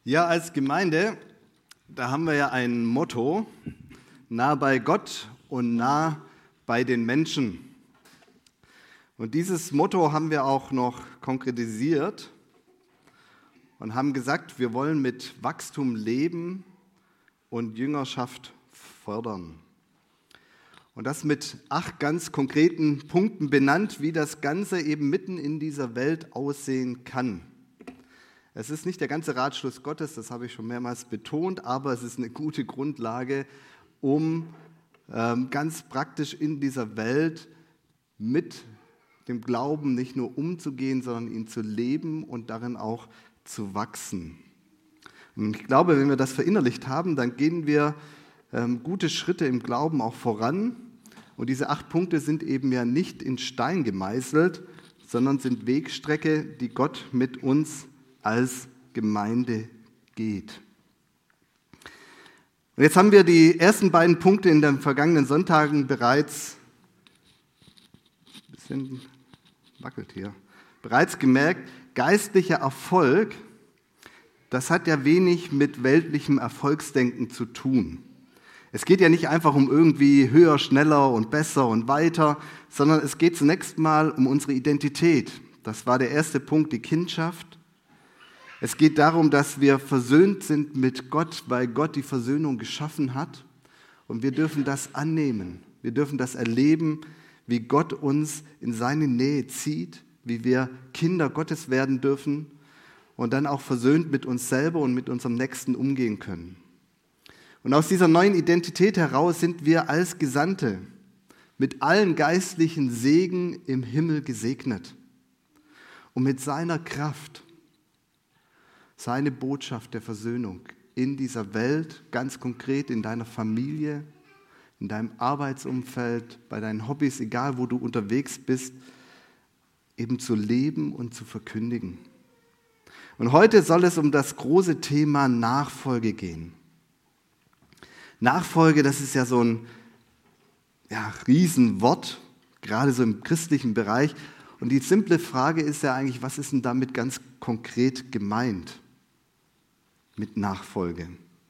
Ja, als Gemeinde, da haben wir ja ein Motto, nah bei Gott und nah bei den Menschen. Und dieses Motto haben wir auch noch konkretisiert und haben gesagt, wir wollen mit Wachstum leben und Jüngerschaft fördern. Und das mit 8 ganz konkreten Punkten benannt, wie das Ganze eben mitten in dieser Welt aussehen kann. Es ist nicht der ganze Ratschluss Gottes, das habe ich schon mehrmals betont, aber es ist eine gute Grundlage, um ganz praktisch in dieser Welt mit dem Glauben nicht nur umzugehen, sondern ihn zu leben und darin auch zu wachsen. Und ich glaube, wenn wir das verinnerlicht haben, dann gehen wir gute Schritte im Glauben auch voran. Und diese 8 Punkte sind eben ja nicht in Stein gemeißelt, sondern sind Wegstrecke, die Gott mit uns als Gemeinde geht. Und jetzt haben wir die ersten beiden Punkte in den vergangenen Sonntagen bereits gemerkt. Geistlicher Erfolg, das hat ja wenig mit weltlichem Erfolgsdenken zu tun. Es geht ja nicht einfach um irgendwie höher, schneller und besser und weiter, sondern es geht zunächst mal um unsere Identität. Das war der erste Punkt, die Kindschaft. Es geht darum, dass wir versöhnt sind mit Gott, weil Gott die Versöhnung geschaffen hat. Und wir dürfen das annehmen. Wir dürfen das erleben, wie Gott uns in seine Nähe zieht, wie wir Kinder Gottes werden dürfen und dann auch versöhnt mit uns selber und mit unserem Nächsten umgehen können. Und aus dieser neuen Identität heraus sind wir als Gesandte mit allen geistlichen Segen im Himmel gesegnet. Und mit seiner Kraft seine Botschaft der Versöhnung in dieser Welt, ganz konkret in deiner Familie, in deinem Arbeitsumfeld, bei deinen Hobbys, egal wo du unterwegs bist, eben zu leben und zu verkündigen. Und heute soll es um das große Thema Nachfolge gehen. Nachfolge, das ist ja so ein Riesenwort, gerade so im christlichen Bereich. Und die simple Frage ist ja eigentlich, was ist denn damit ganz konkret gemeint? Mit Nachfolge.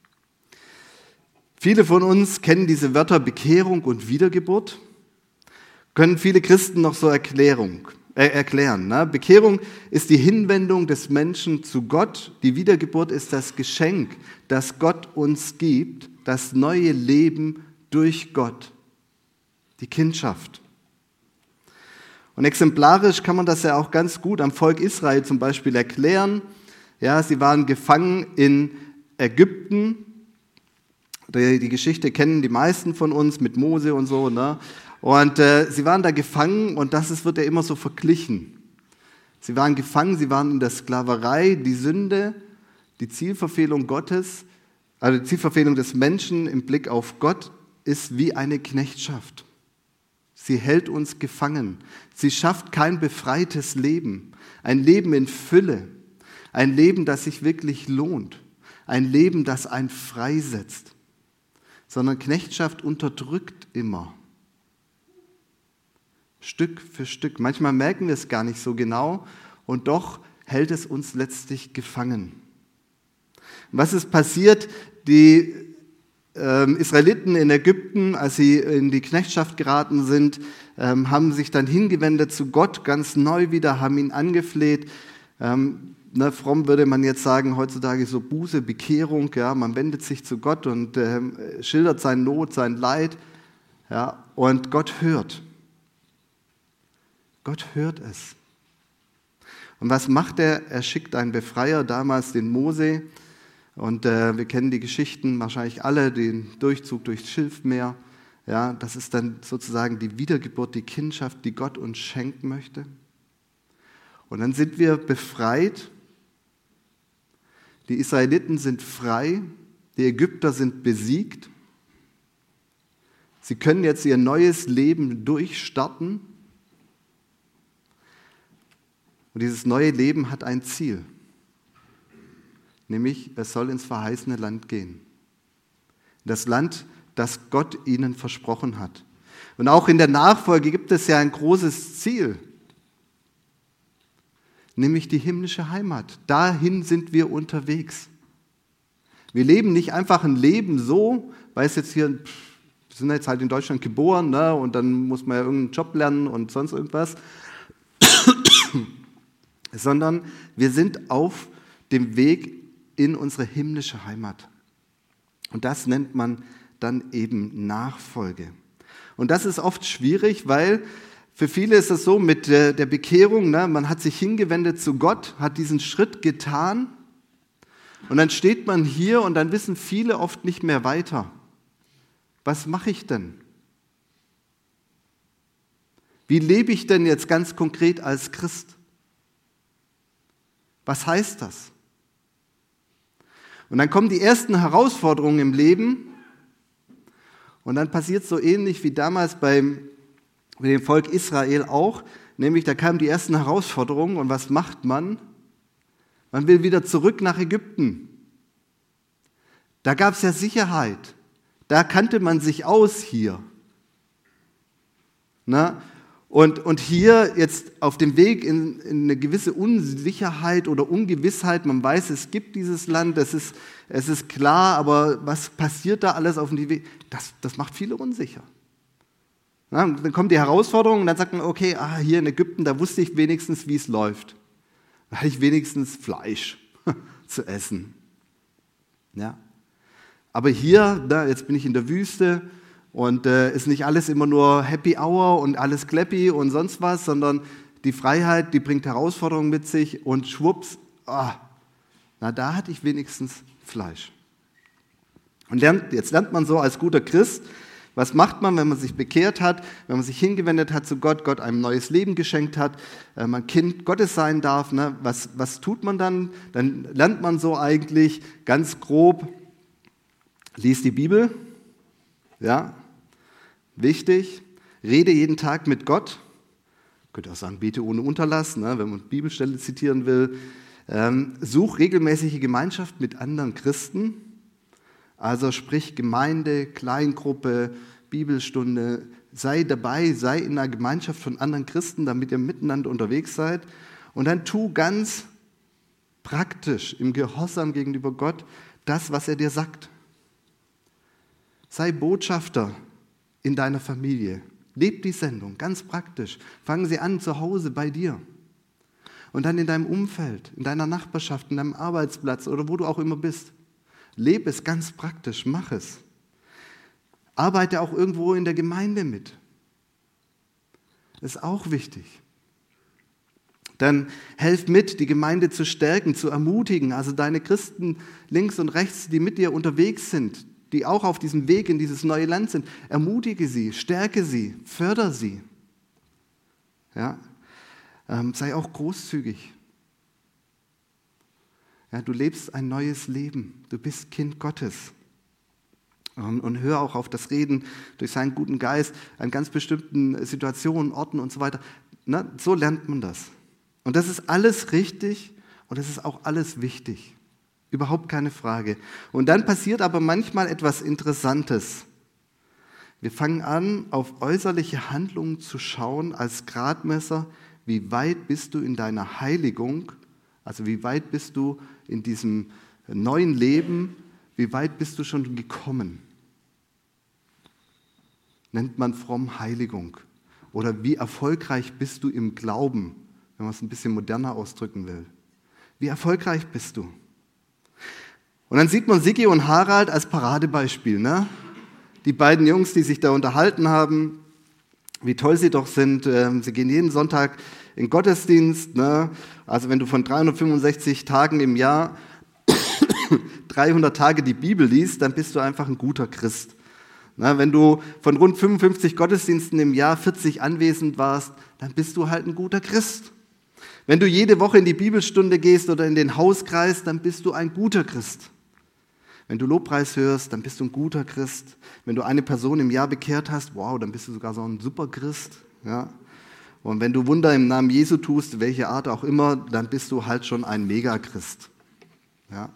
Viele von uns kennen diese Wörter Bekehrung und Wiedergeburt, können viele Christen noch so erklären. Ne? Bekehrung ist die Hinwendung des Menschen zu Gott, die Wiedergeburt ist das Geschenk, das Gott uns gibt, das neue Leben durch Gott, die Kindschaft. Und exemplarisch kann man das ja auch ganz gut am Volk Israel zum Beispiel erklären. Ja, sie waren gefangen in Ägypten. Die Geschichte kennen die meisten von uns mit Mose und so. Ne? Und sie waren da gefangen und wird ja immer so verglichen. Sie waren gefangen, sie waren in der Sklaverei, die Sünde, die Zielverfehlung Gottes, also die Zielverfehlung des Menschen im Blick auf Gott ist wie eine Knechtschaft. Sie hält uns gefangen. Sie schafft kein befreites Leben, ein Leben in Fülle. Ein Leben, das sich wirklich lohnt. Ein Leben, das einen freisetzt. Sondern Knechtschaft unterdrückt immer. Stück für Stück. Manchmal merken wir es gar nicht so genau und doch hält es uns letztlich gefangen. Was ist passiert? Die Israeliten in Ägypten, als sie in die Knechtschaft geraten sind, haben sich dann hingewendet zu Gott, ganz neu wieder, haben ihn angefleht. Fromm würde man jetzt sagen, heutzutage so Buße, Bekehrung, ja, man wendet sich zu Gott und schildert seine Not, sein Leid, ja, und Gott hört. Gott hört es. Und was macht er? Er schickt einen Befreier, damals den Mose, und wir kennen die Geschichten wahrscheinlich alle, den Durchzug durchs Schilfmeer, ja, das ist dann sozusagen die Wiedergeburt, die Kindschaft, die Gott uns schenken möchte. Und dann sind wir befreit. Die Israeliten sind frei, die Ägypter sind besiegt. Sie können jetzt ihr neues Leben durchstarten. Und dieses neue Leben hat ein Ziel, nämlich es soll ins verheißene Land gehen. Das Land, das Gott ihnen versprochen hat. Und auch in der Nachfolge gibt es ja ein großes Ziel. nämlich die himmlische Heimat. Dahin sind wir unterwegs. Wir leben nicht einfach ein Leben so, weil es jetzt hier, wir sind jetzt halt in Deutschland geboren, ne, und dann muss man ja irgendeinen Job lernen und sonst irgendwas, sondern wir sind auf dem Weg in unsere himmlische Heimat. Und das nennt man dann eben Nachfolge. Und das ist oft schwierig, weil für viele ist es so mit der Bekehrung, ne, man hat sich hingewendet zu Gott, hat diesen Schritt getan und dann steht man hier und dann wissen viele oft nicht mehr weiter. Was mache ich denn? Wie lebe ich denn jetzt ganz konkret als Christ? Was heißt das? Und dann kommen die ersten Herausforderungen im Leben und dann passiert so ähnlich wie damals mit dem Volk Israel auch, nämlich da kamen die ersten Herausforderungen und was macht man? Man will wieder zurück nach Ägypten. Da gab es ja Sicherheit, da kannte man sich aus hier. Na? Und hier jetzt auf dem Weg in eine gewisse Unsicherheit oder Ungewissheit, man weiß, es gibt dieses Land, es ist klar, aber was passiert da alles auf dem Weg, das macht viele unsicher. Ja, dann kommt die Herausforderung und dann sagt man, okay, hier in Ägypten, da wusste ich wenigstens, wie es läuft. Da hatte ich wenigstens Fleisch zu essen. Ja. Aber hier, jetzt bin ich in der Wüste, und ist nicht alles immer nur Happy Hour und alles clappy und sonst was, sondern die Freiheit, die bringt Herausforderungen mit sich und schwupps, da hatte ich wenigstens Fleisch. Und jetzt lernt man so als guter Christ, was macht man, wenn man sich bekehrt hat, wenn man sich hingewendet hat zu Gott, Gott einem neues Leben geschenkt hat, man Kind Gottes sein darf, ne? Was tut man dann? Dann lernt man so eigentlich ganz grob, liest die Bibel, ja, wichtig, rede jeden Tag mit Gott. Könnt ihr auch sagen, bete ohne Unterlass, ne, wenn man Bibelstelle zitieren will. Such regelmäßige Gemeinschaft mit anderen Christen. Also sprich Gemeinde, Kleingruppe, Bibelstunde. Sei dabei, sei in einer Gemeinschaft von anderen Christen, damit ihr miteinander unterwegs seid. Und dann tu ganz praktisch im Gehorsam gegenüber Gott das, was er dir sagt. Sei Botschafter in deiner Familie. Leb die Sendung, ganz praktisch. Fangen sie an zu Hause bei dir. Und dann in deinem Umfeld, in deiner Nachbarschaft, in deinem Arbeitsplatz oder wo du auch immer bist. Leb es ganz praktisch, mach es. Arbeite auch irgendwo in der Gemeinde mit. Ist auch wichtig. Dann helf mit, die Gemeinde zu stärken, zu ermutigen. Also deine Christen links und rechts, die mit dir unterwegs sind, die auch auf diesem Weg in dieses neue Land sind, ermutige sie, stärke sie, fördere sie. Ja? Sei auch großzügig. Ja, du lebst ein neues Leben, du bist Kind Gottes. Und hör auch auf das Reden durch seinen guten Geist an ganz bestimmten Situationen, Orten und so weiter. Na, so lernt man das. Und das ist alles richtig und das ist auch alles wichtig. Überhaupt keine Frage. Und dann passiert aber manchmal etwas Interessantes. Wir fangen an, auf äußerliche Handlungen zu schauen als Gradmesser, wie weit bist du in deiner Heiligung, also wie weit bist du in diesem neuen Leben, wie weit bist du schon gekommen. Nennt man fromm Heiligung. Oder wie erfolgreich bist du im Glauben, wenn man es ein bisschen moderner ausdrücken will. Wie erfolgreich bist du? Und dann sieht man Sigi und Harald als Paradebeispiel, ne? Die beiden Jungs, die sich da unterhalten haben, wie toll sie doch sind. Sie gehen jeden Sonntag in Gottesdienst, ne? Also wenn du von 365 Tagen im Jahr 300 Tage die Bibel liest, dann bist du einfach ein guter Christ. Na, wenn du von rund 55 Gottesdiensten im Jahr 40 anwesend warst, dann bist du halt ein guter Christ. Wenn du jede Woche in die Bibelstunde gehst oder in den Hauskreis, dann bist du ein guter Christ. Wenn du Lobpreis hörst, dann bist du ein guter Christ. Wenn du eine Person im Jahr bekehrt hast, wow, dann bist du sogar so ein super Christ. Ja? Und wenn du Wunder im Namen Jesu tust, welche Art auch immer, dann bist du halt schon ein Megachrist. Ja?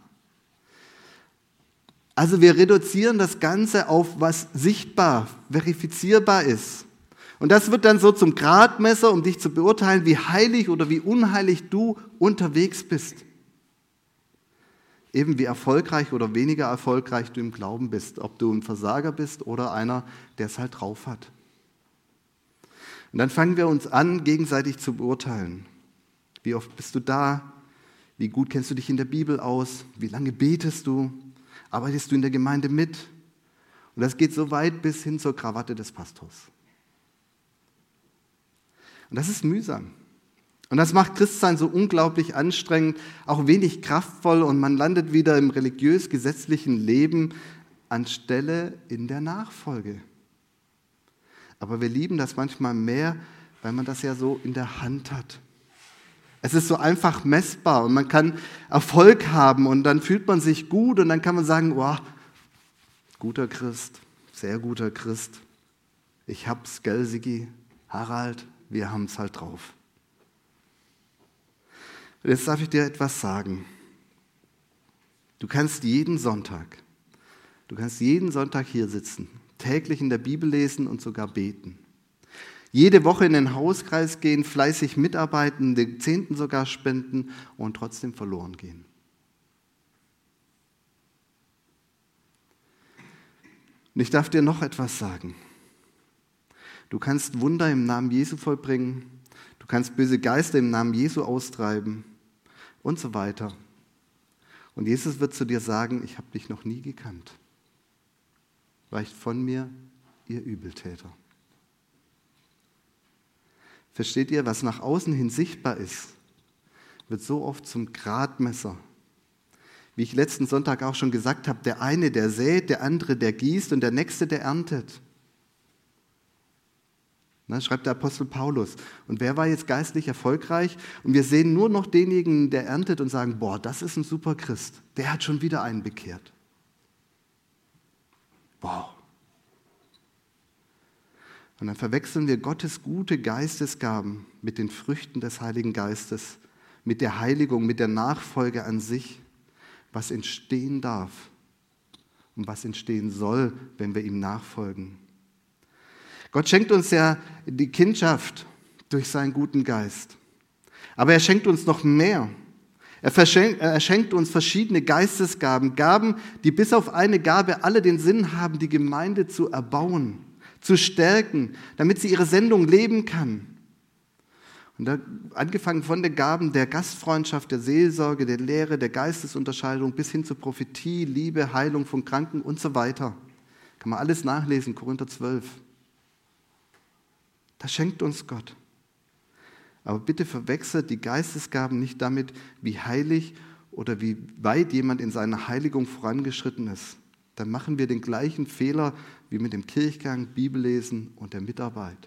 Also wir reduzieren das Ganze auf was sichtbar, verifizierbar ist. Und das wird dann so zum Gradmesser, um dich zu beurteilen, wie heilig oder wie unheilig du unterwegs bist. eben wie erfolgreich oder weniger erfolgreich du im Glauben bist, ob du ein Versager bist oder einer, der es halt drauf hat. Und dann fangen wir uns an, gegenseitig zu beurteilen. Wie oft bist du da? Wie gut kennst du dich in der Bibel aus? Wie lange betest du? Arbeitest du in der Gemeinde mit? Und das geht so weit bis hin zur Krawatte des Pastors. Und das ist mühsam. Und das macht Christsein so unglaublich anstrengend, auch wenig kraftvoll und man landet wieder im religiös-gesetzlichen Leben anstelle in der Nachfolge. Aber wir lieben das manchmal mehr, weil man das ja so in der Hand hat. Es ist so einfach messbar und man kann Erfolg haben und dann fühlt man sich gut und dann kann man sagen, wow, guter Christ, sehr guter Christ. Ich hab's, gell, Sigi, Harald, wir haben's halt drauf. Und jetzt darf ich dir etwas sagen. Du kannst jeden Sonntag hier sitzen, täglich in der Bibel lesen und sogar beten. Jede Woche in den Hauskreis gehen, fleißig mitarbeiten, den Zehnten sogar spenden und trotzdem verloren gehen. Und ich darf dir noch etwas sagen. Du kannst Wunder im Namen Jesu vollbringen, du kannst böse Geister im Namen Jesu austreiben und so weiter. Und Jesus wird zu dir sagen, ich habe dich noch nie gekannt. Weicht von mir, ihr Übeltäter. Versteht ihr, was nach außen hin sichtbar ist, wird so oft zum Gradmesser. Wie ich letzten Sonntag auch schon gesagt habe, der eine, der sät, der andere, der gießt und der nächste, der erntet. Na, schreibt der Apostel Paulus. Und wer war jetzt geistlich erfolgreich? Und wir sehen nur noch denjenigen, der erntet und sagen, boah, das ist ein super Christ. Der hat schon wieder einen bekehrt. Wow. Und dann verwechseln wir Gottes gute Geistesgaben mit den Früchten des Heiligen Geistes, mit der Heiligung, mit der Nachfolge an sich, was entstehen darf und was entstehen soll, wenn wir ihm nachfolgen. Gott schenkt uns ja die Kindschaft durch seinen guten Geist. Aber er schenkt uns noch mehr. Er schenkt uns verschiedene Geistesgaben, Gaben, die bis auf eine Gabe alle den Sinn haben, die Gemeinde zu erbauen, zu stärken, damit sie ihre Sendung leben kann. Und da, angefangen von den Gaben der Gastfreundschaft, der Seelsorge, der Lehre, der Geistesunterscheidung bis hin zur Prophetie, Liebe, Heilung von Kranken und so weiter. Kann man alles nachlesen, Korinther 12. Das schenkt uns Gott. Aber bitte verwechselt die Geistesgaben nicht damit, wie heilig oder wie weit jemand in seiner Heiligung vorangeschritten ist. Dann machen wir den gleichen Fehler wie mit dem Kirchgang, Bibellesen und der Mitarbeit.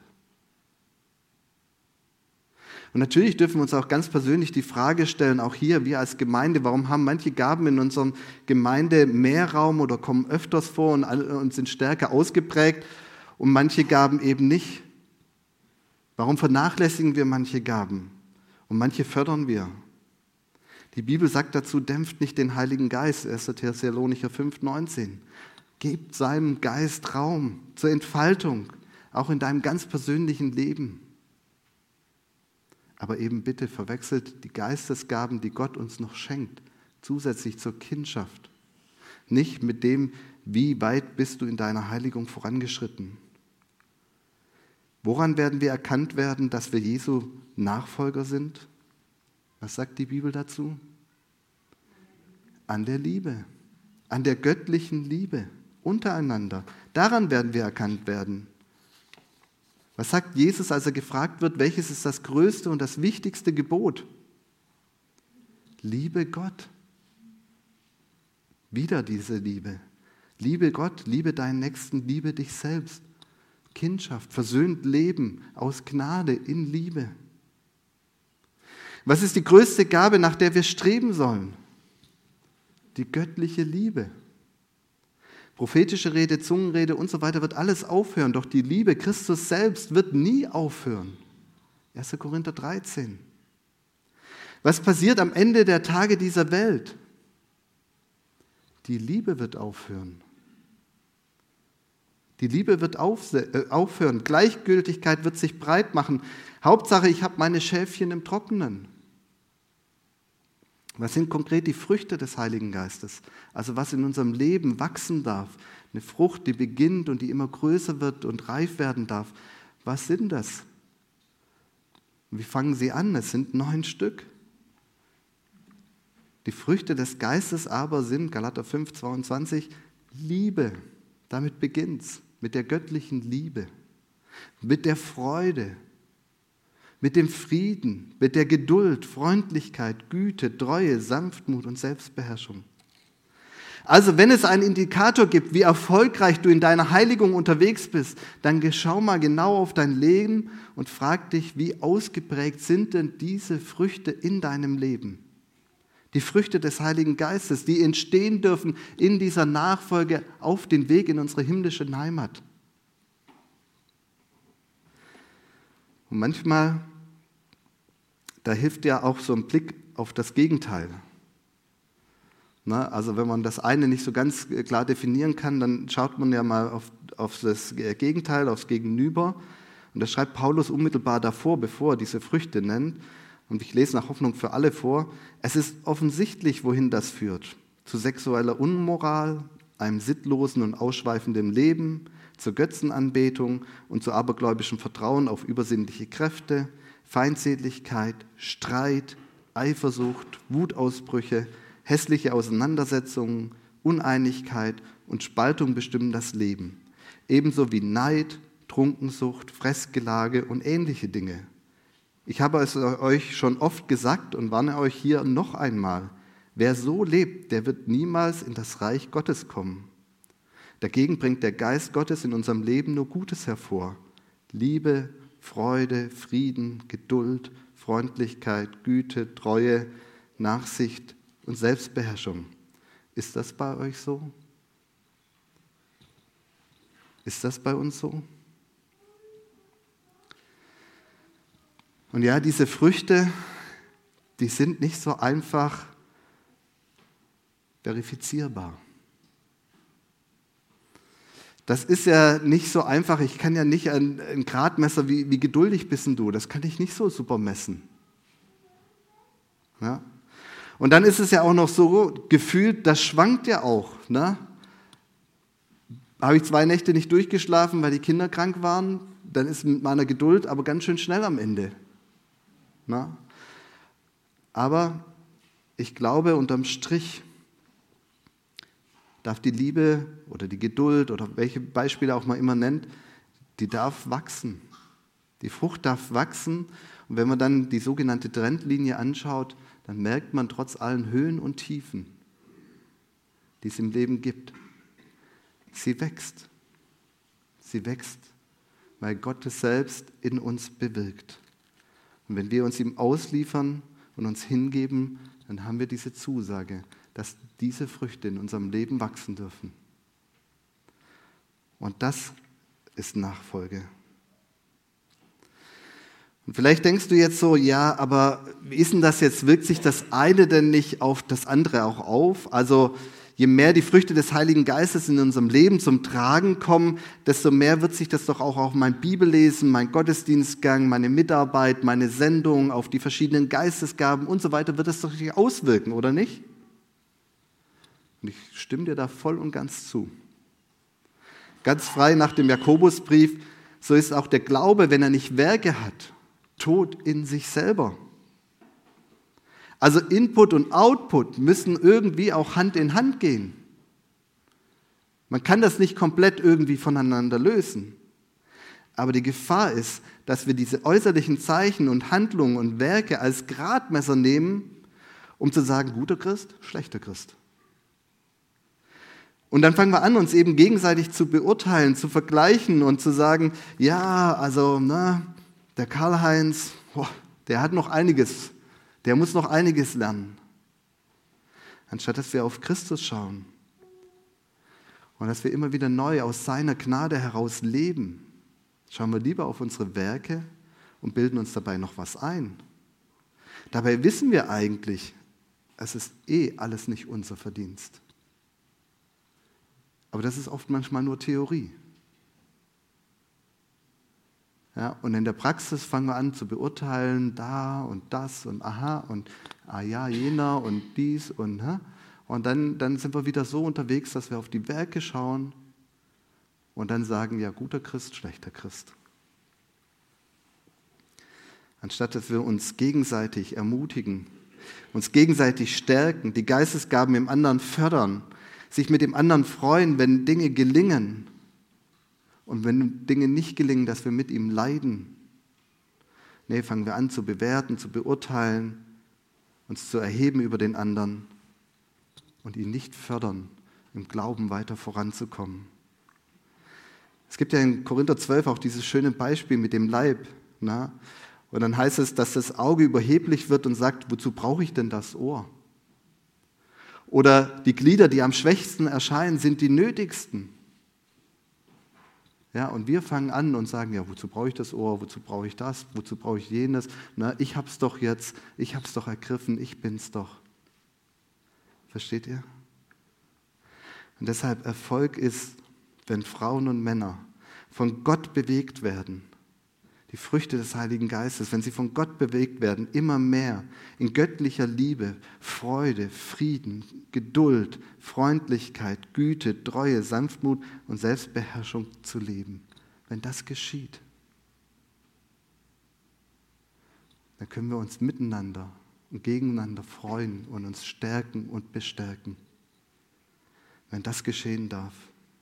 Und natürlich dürfen wir uns auch ganz persönlich die Frage stellen, auch hier, wir als Gemeinde, warum haben manche Gaben in unserer Gemeinde mehr Raum oder kommen öfters vor und sind stärker ausgeprägt und manche Gaben eben nicht? Warum vernachlässigen wir manche Gaben und manche fördern wir? Die Bibel sagt dazu, dämpft nicht den Heiligen Geist, 1. Thessalonicher 5,19. Gebt seinem Geist Raum zur Entfaltung, auch in deinem ganz persönlichen Leben. Aber eben bitte verwechselt die Geistesgaben, die Gott uns noch schenkt, zusätzlich zur Kindschaft, nicht mit dem, wie weit bist du in deiner Heiligung vorangeschritten. Woran werden wir erkannt werden, dass wir Jesu Nachfolger sind? Was sagt die Bibel dazu? An der Liebe, an der göttlichen Liebe untereinander. Daran werden wir erkannt werden. Was sagt Jesus, als er gefragt wird, welches ist das größte und das wichtigste Gebot? Liebe Gott. Wieder diese Liebe. Liebe Gott, liebe deinen Nächsten, liebe dich selbst. Kindschaft, versöhnt Leben aus Gnade in Liebe. Was ist die größte Gabe, nach der wir streben sollen? Die göttliche Liebe. Prophetische Rede, Zungenrede und so weiter wird alles aufhören, doch die Liebe Christus selbst wird nie aufhören. 1. Korinther 13. Was passiert am Ende der Tage dieser Welt? Die Liebe wird aufhören. Die Liebe wird aufhören. Gleichgültigkeit wird sich breit machen. Hauptsache, ich habe meine Schäfchen im Trockenen. Was sind konkret die Früchte des Heiligen Geistes? Also was in unserem Leben wachsen darf. Eine Frucht, die beginnt und die immer größer wird und reif werden darf. Was sind das? Und wie fangen sie an? Es sind 9 Stück. Die Früchte des Geistes aber sind, Galater 5, 22, Liebe. Damit beginnt's. Mit der göttlichen Liebe. Mit der Freude. Mit dem Frieden. Mit der Geduld, Freundlichkeit, Güte, Treue, Sanftmut und Selbstbeherrschung. Also wenn es einen Indikator gibt, wie erfolgreich du in deiner Heiligung unterwegs bist, dann schau mal genau auf dein Leben und frag dich, wie ausgeprägt sind denn diese Früchte in deinem Leben? Die Früchte des Heiligen Geistes, die entstehen dürfen in dieser Nachfolge auf den Weg in unsere himmlische Heimat. Und manchmal, da hilft ja auch so ein Blick auf das Gegenteil. Also wenn man das eine nicht so ganz klar definieren kann, dann schaut man ja mal auf das Gegenteil, aufs Gegenüber. Und das schreibt Paulus unmittelbar davor, bevor er diese Früchte nennt. Und ich lese nach Hoffnung für alle vor. Es ist offensichtlich, wohin das führt. Zu sexueller Unmoral, einem sittlosen und ausschweifenden Leben, zur Götzenanbetung und zu abergläubischem Vertrauen auf übersinnliche Kräfte, Feindseligkeit, Streit, Eifersucht, Wutausbrüche, hässliche Auseinandersetzungen, Uneinigkeit und Spaltung bestimmen das Leben. Ebenso wie Neid, Trunkensucht, Fressgelage und ähnliche Dinge. Ich habe es euch schon oft gesagt und warne euch hier noch einmal. Wer so lebt, der wird niemals in das Reich Gottes kommen. Dagegen bringt der Geist Gottes in unserem Leben nur Gutes hervor. Liebe, Freude, Frieden, Geduld, Freundlichkeit, Güte, Treue, Nachsicht und Selbstbeherrschung. Ist das bei euch so? Ist das bei uns so? Und ja, diese Früchte, die sind nicht so einfach verifizierbar. Das ist ja nicht so einfach. Ich kann ja nicht ein Gradmesser, wie geduldig bist denn du? Das kann ich nicht so super messen. Ja? Und dann ist es ja auch noch so gefühlt, das schwankt ja auch. Ne? Habe ich 2 Nächte nicht durchgeschlafen, weil die Kinder krank waren, dann ist mit meiner Geduld aber ganz schön schnell am Ende. Na? Aber ich glaube, unterm Strich darf die Liebe oder die Geduld oder welche Beispiele auch man immer nennt, die darf wachsen. Die Frucht darf wachsen. Und wenn man dann die sogenannte Trendlinie anschaut, dann merkt man trotz allen Höhen und Tiefen, die es im Leben gibt, sie wächst. Sie wächst, weil Gott es selbst in uns bewirkt. Und wenn wir uns ihm ausliefern und uns hingeben, dann haben wir diese Zusage, dass diese Früchte in unserem Leben wachsen dürfen. Und das ist Nachfolge. Und vielleicht denkst du jetzt so, ja, aber wie ist denn das jetzt? Wirkt sich das eine denn nicht auf das andere auch auf? Also je mehr die Früchte des Heiligen Geistes in unserem Leben zum Tragen kommen, desto mehr wird sich das doch auch auf mein Bibellesen, mein Gottesdienstgang, meine Mitarbeit, meine Sendung, auf die verschiedenen Geistesgaben und so weiter, wird das doch sich auswirken, oder nicht? Und ich stimme dir da voll und ganz zu. Ganz frei nach dem Jakobusbrief, so ist auch der Glaube, wenn er nicht Werke hat, tot in sich selber. Also Input und Output müssen irgendwie auch Hand in Hand gehen. Man kann das nicht komplett irgendwie voneinander lösen. Aber die Gefahr ist, dass wir diese äußerlichen Zeichen und Handlungen und Werke als Gradmesser nehmen, um zu sagen, guter Christ, schlechter Christ. Und dann fangen wir an, uns eben gegenseitig zu beurteilen, zu vergleichen und zu sagen, ja, also der Karl-Heinz, der hat noch einiges, der muss noch einiges lernen. Anstatt dass wir auf Christus schauen und dass wir immer wieder neu aus seiner Gnade heraus leben, schauen wir lieber auf unsere Werke und bilden uns dabei noch was ein. Dabei wissen wir eigentlich, es ist alles nicht unser Verdienst. Aber das ist oft manchmal nur Theorie. Ja, und in der Praxis fangen wir an zu beurteilen, da und das und aha und ja, jener und dies und und dann sind wir wieder so unterwegs, dass wir auf die Werke schauen und dann sagen, ja, guter Christ, schlechter Christ. Anstatt dass wir uns gegenseitig ermutigen, uns gegenseitig stärken, die Geistesgaben im anderen fördern, sich mit dem anderen freuen, wenn Dinge gelingen und wenn Dinge nicht gelingen, dass wir mit ihm leiden. Nee, fangen wir an zu bewerten, zu beurteilen, uns zu erheben über den anderen und ihn nicht fördern, im Glauben weiter voranzukommen. Es gibt ja in Korinther 12 auch dieses schöne Beispiel mit dem Leib. Na? Und dann heißt es, dass das Auge überheblich wird und sagt, wozu brauche ich denn das Ohr? Oder die Glieder, die am schwächsten erscheinen, sind die nötigsten. Ja, und wir fangen an und sagen, ja, wozu brauche ich das Ohr, wozu brauche ich das, wozu brauche ich jenes? Na, ich habe es doch jetzt, ich habe es doch ergriffen, ich bin es doch. Versteht ihr? Und deshalb Erfolg ist, wenn Frauen und Männer von Gott bewegt werden, die Früchte des Heiligen Geistes, wenn sie von Gott bewegt werden, immer mehr in göttlicher Liebe, Freude, Frieden, Geduld, Freundlichkeit, Güte, Treue, Sanftmut und Selbstbeherrschung zu leben. Wenn das geschieht, dann können wir uns miteinander und gegeneinander freuen und uns stärken und bestärken. Wenn das geschehen darf.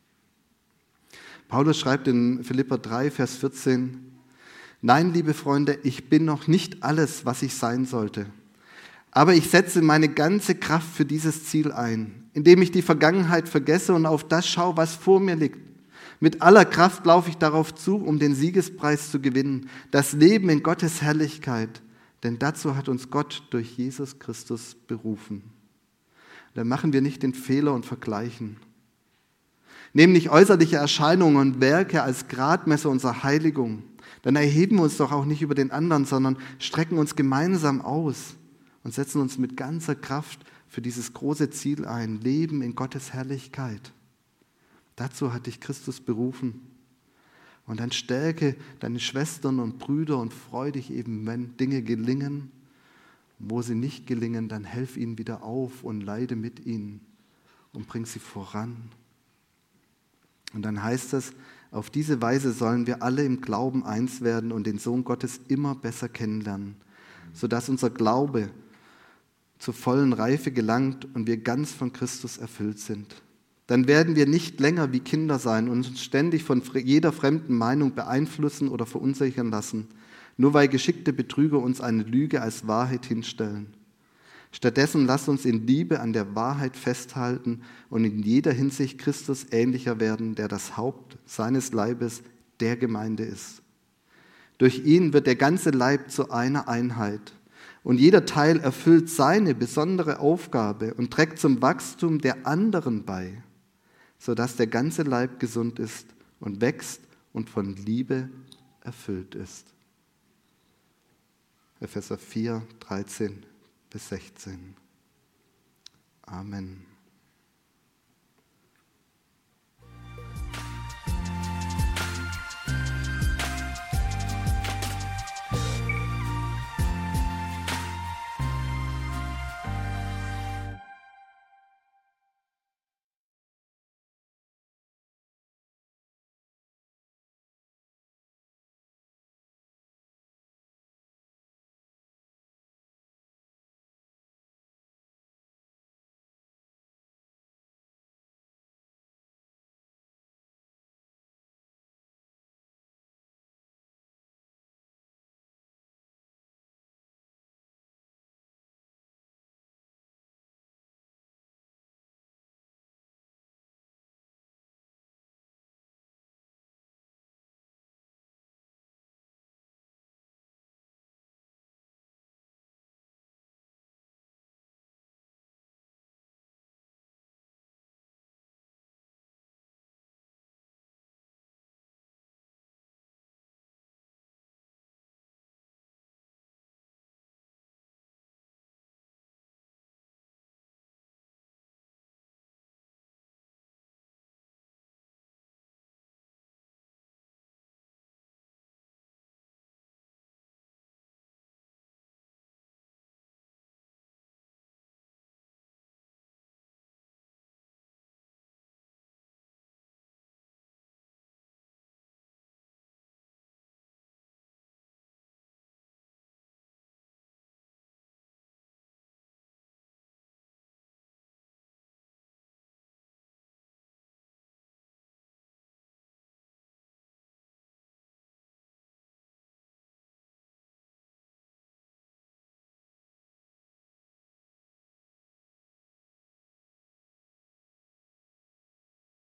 Paulus schreibt in Philipper 3, Vers 14, Nein, liebe Freunde, ich bin noch nicht alles, was ich sein sollte. Aber ich setze meine ganze Kraft für dieses Ziel ein, indem ich die Vergangenheit vergesse und auf das schaue, was vor mir liegt. Mit aller Kraft laufe ich darauf zu, um den Siegespreis zu gewinnen, das Leben in Gottes Herrlichkeit. Denn dazu hat uns Gott durch Jesus Christus berufen. Dann machen wir nicht den Fehler und vergleichen. Nehmen nicht äußerliche Erscheinungen und Werke als Gradmesser unserer Heiligung. Dann erheben wir uns doch auch nicht über den anderen, sondern strecken uns gemeinsam aus und setzen uns mit ganzer Kraft für dieses große Ziel ein, Leben in Gottes Herrlichkeit. Dazu hat dich Christus berufen. Und dann stärke deine Schwestern und Brüder und freu dich eben, wenn Dinge gelingen. Wo sie nicht gelingen, dann helf ihnen wieder auf und leide mit ihnen und bring sie voran. Und dann heißt es, auf diese Weise sollen wir alle im Glauben eins werden und den Sohn Gottes immer besser kennenlernen, sodass unser Glaube zur vollen Reife gelangt und wir ganz von Christus erfüllt sind. Dann werden wir nicht länger wie Kinder sein und uns ständig von jeder fremden Meinung beeinflussen oder verunsichern lassen, nur weil geschickte Betrüger uns eine Lüge als Wahrheit hinstellen. Stattdessen lasst uns in Liebe an der Wahrheit festhalten und in jeder Hinsicht Christus ähnlicher werden, der das Haupt seines Leibes, der Gemeinde ist. Durch ihn wird der ganze Leib zu einer Einheit und jeder Teil erfüllt seine besondere Aufgabe und trägt zum Wachstum der anderen bei, sodass der ganze Leib gesund ist und wächst und von Liebe erfüllt ist. Epheser 4, 13 bis 16. Amen.